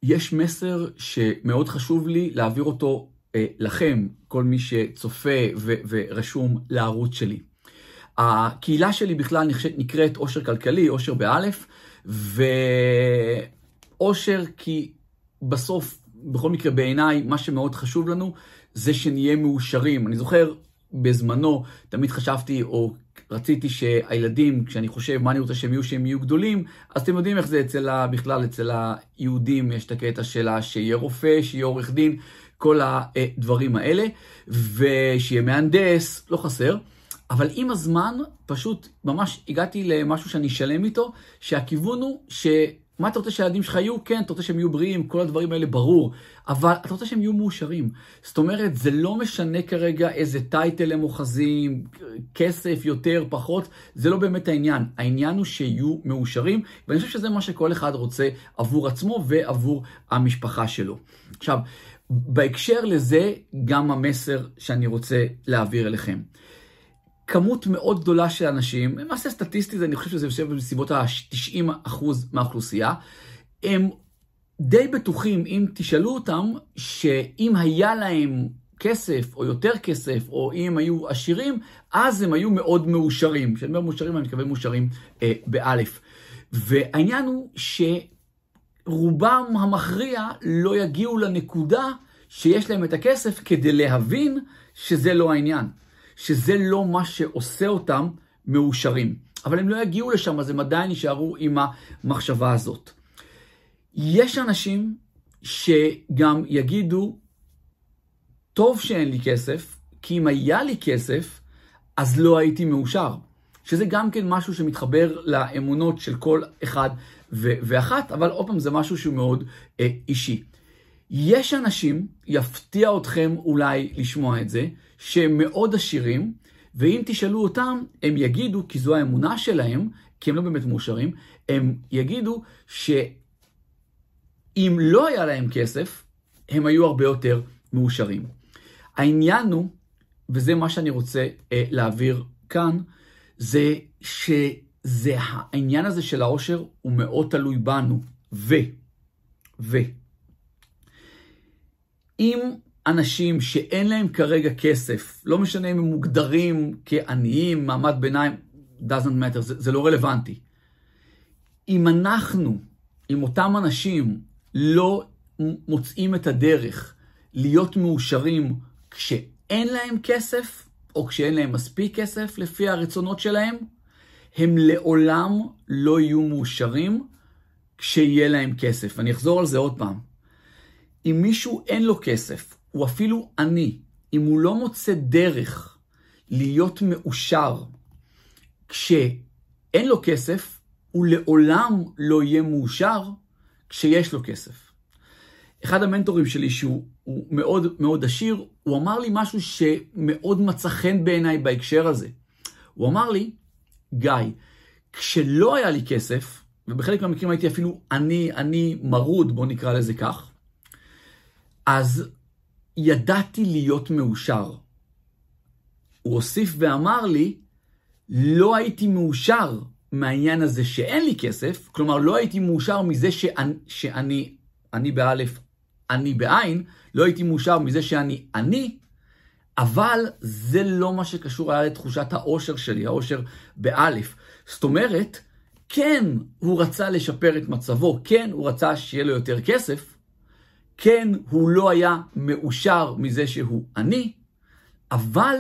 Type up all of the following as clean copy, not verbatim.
יש מסר שמאוד חשוב לי להעביר אותו לכם, כל מי שצופה ורשום לערוץ שלי. הקהילה שלי בכלל נקראת אושר כלכלי, אושר באלף, ואושר כי בסוף, בכל מקרה בעיניי, מה שמאוד חשוב לנו זה שנהיה מאושרים. אני זוכר בזמנו, תמיד חשבתי או רציתי שהילדים, כשאני חושב מה אני רוצה שהם יהיו גדולים, אז אתם יודעים איך זה בכלל אצל היהודים, יש את הקטע שלה שיהיה רופא, שיהיה עורך דין, כל הדברים האלה, ושיהיה מהנדס, לא חסר. אבל עם הזמן, פשוט ממש הגעתי למשהו שאני שלם איתו, שהכיוון הוא מה אתה רוצה שהילדים שלך יהיו? כן, אתה רוצה שהם יהיו בריאים, כל הדברים האלה ברור, אבל אתה רוצה שהם יהיו מאושרים. זאת אומרת, זה לא משנה כרגע איזה טייטל הם אוחזים, כסף, יותר, פחות, זה לא באמת העניין. העניין הוא שיהיו מאושרים, ואני חושב שזה מה שכל אחד רוצה עבור עצמו ועבור המשפחה שלו. עכשיו, בהקשר לזה, גם המסר שאני רוצה להעביר אליכם. כמות מאוד גדולה של אנשים, למעשה סטטיסטית, אני חושב שזה יושב בסביבות ה-90% מהאוכלוסייה, הם די בטוחים, אם תשאלו אותם, שאם היה להם כסף, או יותר כסף, או אם היו עשירים, אז הם היו מאוד מאושרים. כשאני אומר מאושרים, אני מתכוון מאושרים באלף. והעניין הוא שרובם המכריע לא יגיעו לנקודה שיש להם את הכסף כדי להבין שזה לא העניין. שזה לא מה שעושה אותם מאושרים. אבל הם לא יגיעו לשם, אז הם עדיין נשארו עם המחשבה הזאת. יש אנשים שגם יגידו, טוב שאין לי כסף, כי אם היה לי כסף, אז לא הייתי מאושר. שזה גם כן משהו שמתחבר לאמונות של כל אחד ואחת, אבל עוד פעם זה משהו שהוא מאוד אישי. יש אנשים, יפתיע אתכם אולי לשמוע את זה, שהם מאוד עשירים, ואם תשאלו אותם, הם יגידו, כי זו האמונה שלהם, כי הם לא באמת מאושרים, הם יגידו שאם לא היה להם כסף, הם היו הרבה יותר מאושרים. העניין הוא, וזה מה שאני רוצה להעביר כאן, זה העניין הזה של העושר הוא מאוד תלוי בנו, אם אנשים שאין להם כרגע כסף, לא משנה אם הם מוגדרים כעניים, מעמד ביניים, doesn't matter, זה לא רלוונטי. אם אותם אנשים לא מוצאים את הדרך להיות מאושרים כשאין להם כסף, או כשאין להם מספיק כסף לפי הרצונות שלהם, הם לעולם לא יהיו מאושרים כשיהיה להם כסף. אני אחזור על זה עוד פעם. אם מישהו אין לו כסף, הוא אפילו עני, אם הוא לא מוצא דרך להיות מאושר כשאין לו כסף, הוא לעולם לא יהיה מאושר כשיש לו כסף. אחד המנטורים שלי שהוא מאוד מאוד עשיר, הוא אמר לי משהו שמאוד מצא חן בעיניי בהקשר הזה. הוא אמר לי, גיא, כשלא היה לי כסף, ובחלק מהמקרים הייתי אפילו אני מרוד, בוא נקרא לזה כך, אז ידעתי להיות מאושר. הוא הוסיף ואמר לי, לא הייתי מאושר מהעניין הזה שאין לי כסף, כלומר לא הייתי מאושר מזה שאני באלף, אני בעין, לא הייתי מאושר מזה שאני, אבל זה לא מה שקשור היה לתחושת האושר שלי, האושר באלף. זאת אומרת, כן, הוא רצה לשפר את מצבו, כן, הוא רצה שיהיה לו יותר כסף, כן, הוא לא היה מאושר מזה שהוא עני, אבל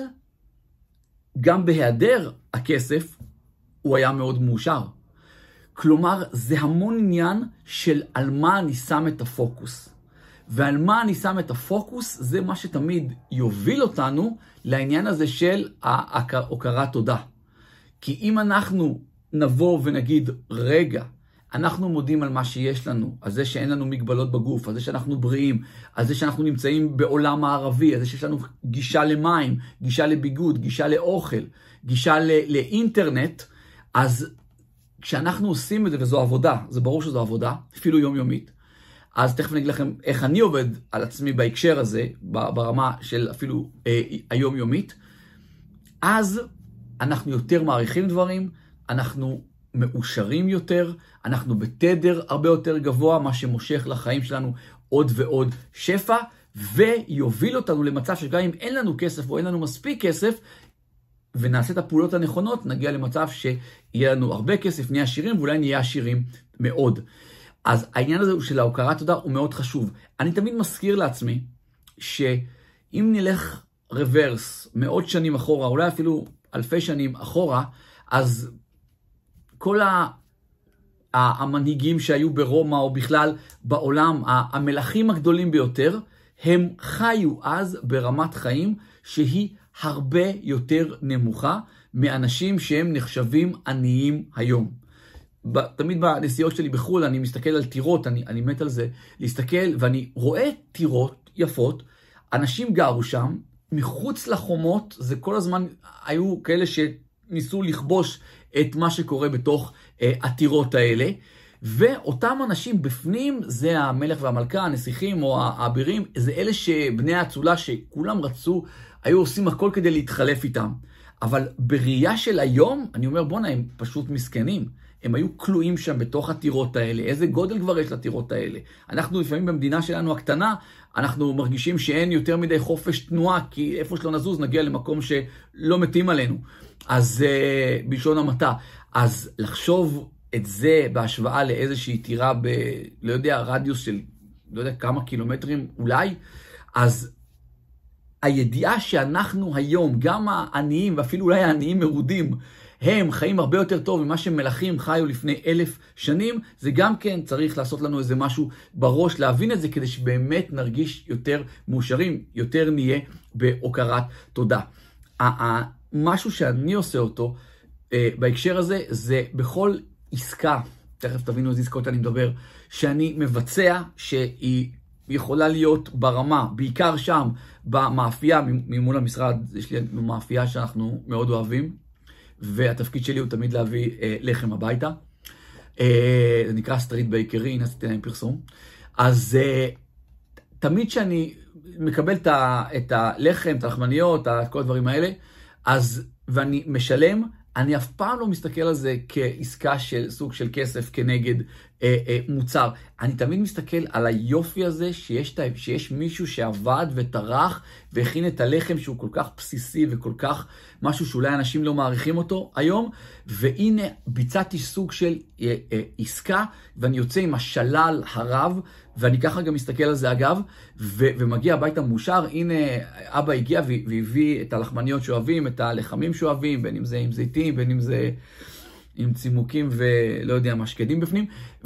גם בהיעדר הכסף, הוא היה מאוד מאושר. כלומר, זה המון עניין של על מה אני שם את הפוקוס. ועל מה אני שם את הפוקוס, זה מה שתמיד יוביל אותנו לעניין הזה של ההוקרת תודה. כי אם אנחנו נבוא ונגיד, רגע, אנחנו מודים על מה שיש לנו, על זה שאין לנו מגבלות בגוף, על זה שאנחנו בריאים, על זה שאנחנו נמצאים בעולם הערבי, על זה שיש לנו גישה למים, גישה לביגוד, גישה לאוכל, גישה לאינטרנט, אז כשאנחנו עושים את זה, וזו עבודה, זה ברור שזו עבודה, אפילו יומיומית, אז תכף אני אגיד לכם איך אני עובד על עצמי בהקשר הזה, ברמה של אפילו היומיומית, אז אנחנו יותר מעריכים דברים, אנחנו מאושרים יותר, אנחנו בתדר הרבה יותר גבוה, מה שמושך לחיים שלנו עוד ועוד שפע, ויוביל אותנו למצב שגם אם אין לנו כסף או אין לנו מספיק כסף, ונעשה את הפעולות הנכונות, נגיע למצב שיהיה לנו הרבה כסף, נהיה עשירים, ואולי נהיה עשירים מאוד. אז העניין הזה של ההוקרת תודה הוא מאוד חשוב. אני תמיד מזכיר לעצמי, שאם נלך רוורס מאות שנים אחורה, אולי אפילו אלפי שנים אחורה, אז כל המנהיגים שהיו ברומא או בכלל בעולם, המלכים הגדולים ביותר, הם חיו אז ברמת חיים שהיא הרבה יותר נמוכה מאנשים שהם נחשבים עניים היום. תמיד בנסיעות שלי בחו"ל אני מסתכל על טירות, אני מת על זה, להסתכל ואני רואה טירות יפות, אנשים גרו שם, מחוץ לחומות, זה כל הזמן היו כאלה שניסו לכבוש את מה שקורה בתוך הטירות האלה, ואותם אנשים בפנים, זה המלך והמלכה, הנסיכים או האבירים, זה אלה שבני האצולה שכולם רצו, היו עושים הכל כדי להתחלף איתם. אבל בראייה של היום, אני אומר, בונה, הם פשוט מסכנים. הם היו כלואים שם בתוך הטירות האלה. איזה גודל כבר יש לטירות האלה? אנחנו לפעמים במדינה שלנו הקטנה, אנחנו מרגישים שאין יותר מדי חופש תנועה, כי איפה שלא נזוז נגיע למקום שלא מתים עלינו. אז בלשון המעטה. אז לחשוב את זה בהשוואה לאיזושהי טירה לא יודע, רדיוס של לא יודע כמה קילומטרים אולי, אז הידיעה שאנחנו היום, גם העניים ואפילו אולי העניים מרודים, הם חיים הרבה יותר טוב ממה שמלכים חיו לפני 1000 שנים, זה גם כן צריך לעשות לנו איזה משהו בראש, להבין את זה כדי שבאמת נרגיש יותר מאושרים, יותר נהיה בהוקרת תודה. משהו שאני עושה אותו בהקשר הזה, זה בכל עסקה, תכף תבינו איזה עסקאות אני מדבר, שאני מבצע שהיא יכולה להיות ברמה, בעיקר שם, במאפייה, ממול המשרד, יש לי מאפייה שאנחנו מאוד אוהבים, והתפקיד שלי הוא תמיד להביא לחם הביתה. זה נקרא סטריט בייקרי, הנה עשיתי להם פרסום. אז תמיד שאני מקבל את הלחם, את הלחמניות, כל הדברים האלה, ואני משלם, אני אף פעם לא מסתכל על זה כעסקה של סוג של כסף כנגד מוצר. אני תמיד מסתכל על היופי הזה שיש מישהו שעבד וטרח והכין את הלחם שהוא כל כך בסיסי וכל כך משהו שאולי אנשים לא מעריכים אותו היום, והנה ביצעתי סוג של עסקה ואני יוצא עם השלל הרב, ואני ככה גם מסתכל על זה אגב, ומגיע הביתה מאושר. הנה אבא הגיע והביא את הלחמניות שאוהבים, את הלחמים שאוהבים, בין אם זה עם זיתים, בין אם זה עם צימוקים ולא יודע מה, שקדים בפנים,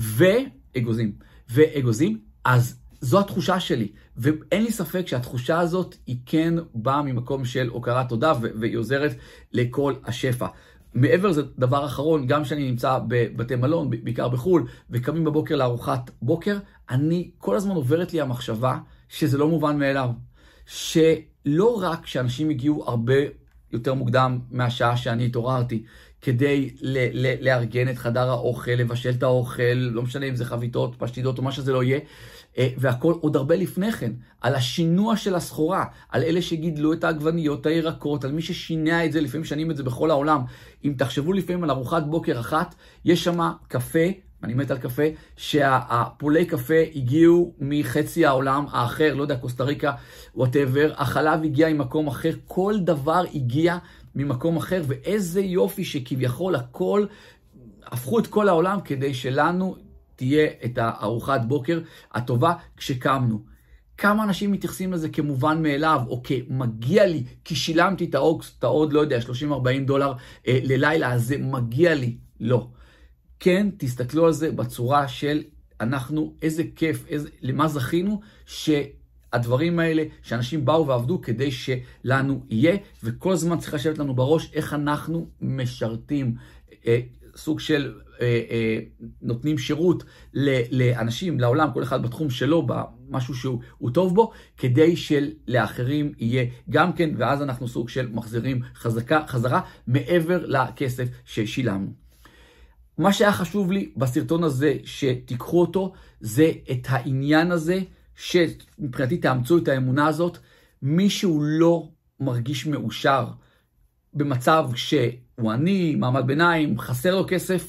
ואגוזים, אז זו התחושה שלי, ואין לי ספק שהתחושה הזאת היא כן באה ממקום של הוקרת תודה, והיא עוזרת לכל השפע. מעבר לזה, דבר אחרון, גם שאני נמצא בבתי מלון, בעיקר בחול, וקמים בבוקר לארוחת בוקר, אני כל הזמן עוברת לי המחשבה שזה לא מובן מאליו, שלא רק שאנשים הגיעו הרבה יותר מוקדם מהשעה שאני התעוררתי, כדי לארגן את חדר האוכל, לבשל את האוכל, לא משנה אם זה חביתות, פשטידות או מה שזה לא יהיה, והכל עוד הרבה לפני כן, על השינוע של הסחורה, על אלה שגידלו את העגבניות, הירקות, על מי ששינה את זה, לפעמים שנים את זה בכל העולם. אם תחשבו לפעמים על ארוחת בוקר אחת, יש שם קפה, אני מת על קפה, שהפולי קפה הגיעו מחצי העולם האחר, לא יודע, קוסטה ריקה, whatever, החלב הגיע ממקום אחר, כל דבר הגיע ממקום אחר, ואיזה יופי שכביכול הכל, הפכו את כל העולם כדי שלנו תהיה את הארוחת בוקר הטובה כשקמנו. כמה אנשים מתייחסים לזה כמובן מאליו, או כמגיע לי, כי שילמתי את העוד, לא יודע, $30-40 ללילה, אז זה מגיע לי. לא. כן, תסתכלו על זה בצורה של אנחנו, איזה כיף, למה זכינו, שהדברים האלה, שאנשים באו ועבדו כדי שלנו יהיה, וכל הזמן צריך לשבת לנו בראש איך אנחנו משרתים, סוג של נותנים שירות לאנשים, לעולם, כל אחד בתחום שלו, במשהו שהוא טוב בו, כדי שלאחרים יהיה גם כן, ואז אנחנו סוג של מחזירים חזרה מעבר לכסף ששילמנו. מה שהיה חשוב לי בסרטון הזה שתיקחו אותו, זה את העניין הזה, שמבחינתי תאמצו את האמונה הזאת, מי שהוא לא מרגיש מאושר במצב שהוא עני, מעמד ביניים, חסר לו כסף,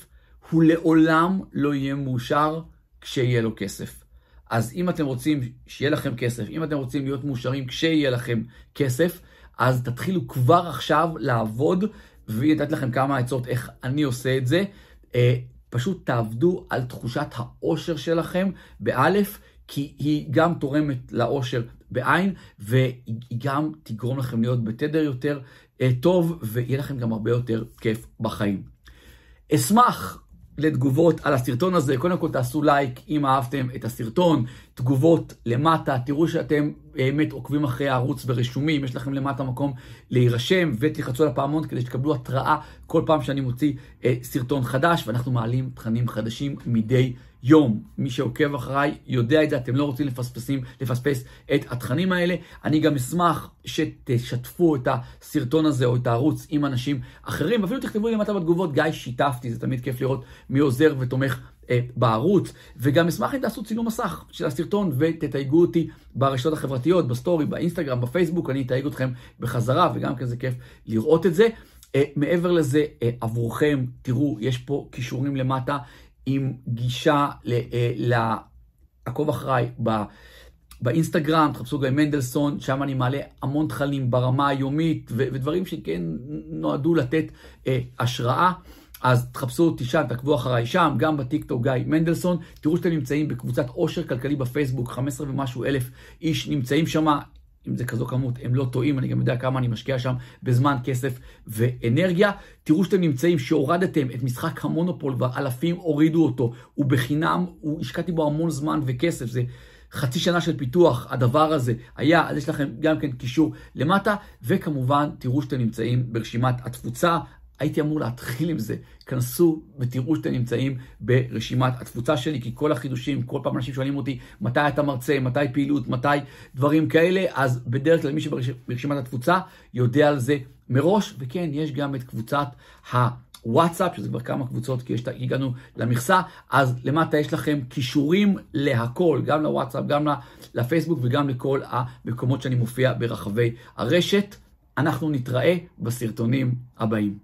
הוא לעולם לא יהיה מאושר כשיהיה לו כסף. אז אם אתם רוצים שיהיה לכם כסף, אם אתם רוצים להיות מאושרים כשיהיה לכם כסף, אז תתחילו כבר עכשיו לעבוד, וידעת לכם כמה עצות איך אני עושה את זה. פשוט תעבדו על תחושת האושר שלכם באלף, כי היא גם תורמת לאושר בעין, והיא גם תגרום לכם להיות בתדר יותר טוב, ויהיה לכם גם הרבה יותר כיף בחיים. אשמח לתגובות על הסרטון הזה. קודם כל תעשו לייק אם אהבתם את הסרטון, תגובות למטה, תראו שאתם באמת עוקבים אחרי הערוץ ורשומים, יש לכם למטה מקום להירשם, ותלחצו על הפעמון כדי שתקבלו התראה כל פעם שאני מוציא סרטון חדש, ואנחנו מעלים תכנים חדשים מדי יום. מי שעוקב אחריי יודע את זה, אתם לא רוצים לפספס את התכנים האלה. אני גם אשמח שתשתפו את הסרטון הזה או את הערוץ עם אנשים אחרים, אפילו תכתבו לי למטה בתגובות, גיא שיתפתי, זה תמיד כיף לראות מי עוזר ותומך בערוץ, וגם אשמח אם תעשו צילום מסך של הסרטון ותתייגו אותי ברשתות החברתיות, בסטורי, באינסטגרם, בפייסבוק, אני אתייג אתכם בחזרה, וגם כזה כיף לראות את זה. מעבר לזה, עבורכם, תראו, יש פה קישורים למטה עם גישה לעקוב אחריי באינסטגרם, תחפשו גיא מנדלסון, שם אני מעלה המון תכנים ברמה היומית, ודברים שכן נועדו לתת השראה. אז תחפשו אותי שם, תעקבו אחריי שם, גם בטיקטוק גיא מנדלסון. תראו שאתם נמצאים בקבוצת עושר כלכלי בפייסבוק, 15 ומשהו אלף איש נמצאים שם. אם זה כזו כמות, הם לא טועים, אני גם יודע כמה אני משקיע שם בזמן, כסף ואנרגיה. תראו שאתם נמצאים, שהורדתם את משחק המונופול, כבר אלפים הורידו אותו, הוא בחינם, השקעתי בו המון זמן וכסף, זה חצי שנה של פיתוח, הדבר הזה היה, אז יש לכם גם כן קישור למטה, וכמובן תראו שאתם נמצאים ברשימת התפוצה. הייתי אמור להתחיל עם זה, כנסו ותראו שאתם נמצאים ברשימת התפוצה שלי, כי כל החידושים, כל פעם אנשים שואלים אותי, מתי אתה מרצה, מתי פעילות, מתי דברים כאלה, אז בדרך כלל מי שברשימת התפוצה יודע על זה מראש, וכן, יש גם את קבוצת הוואטסאפ, שזה כבר כמה קבוצות, כי הגענו למכסה, אז למטה יש לכם קישורים להכל, גם לוואטסאפ, גם לפייסבוק, וגם לכל המקומות שאני מופיע ברחבי הרשת. אנחנו נתראה בסרטונים הבאים.